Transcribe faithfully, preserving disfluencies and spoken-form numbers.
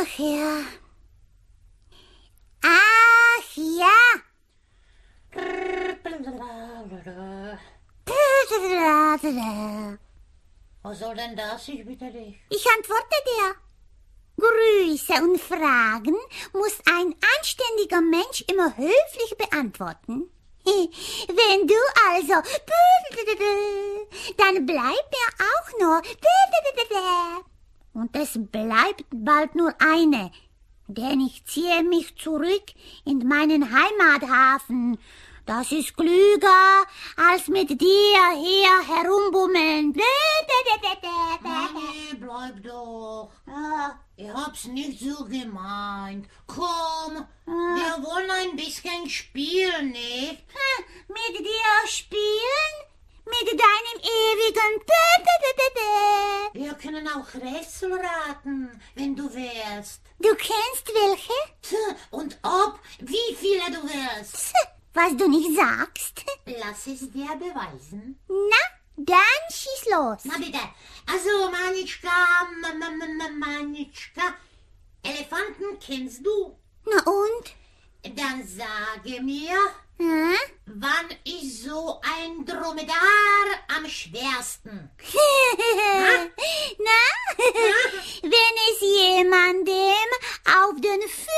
Ach ja. Ach ja. Was soll denn das, ich bitte dich? Ich antworte dir. Grüße und Fragen muss ein anständiger Mensch immer höflich beantworten. Wenn du also, dann bleibt mir auch nur, und es bleibt bald nur eine, denn ich ziehe mich zurück in meinen Heimathafen. Das ist klüger, als mit dir hier herumbummeln. Mami, bleib doch. Ich hab's nicht so gemeint. Komm, wir wollen ein bisschen spielen, nicht? Mit dir spielen? Mit deinem ewigen Wir können auch Rätsel raten, wenn du willst. Du kennst welche? Und ob, wie viele du willst. Was du nicht sagst. Lass es dir beweisen. Na, dann schieß los. Na bitte. Also, Manitschka, Manitschka, Elefanten kennst du? Na und? Dann sage mir, Hm? wann ist so ein Dromedar am schwersten? Na, wenn es jemandem auf den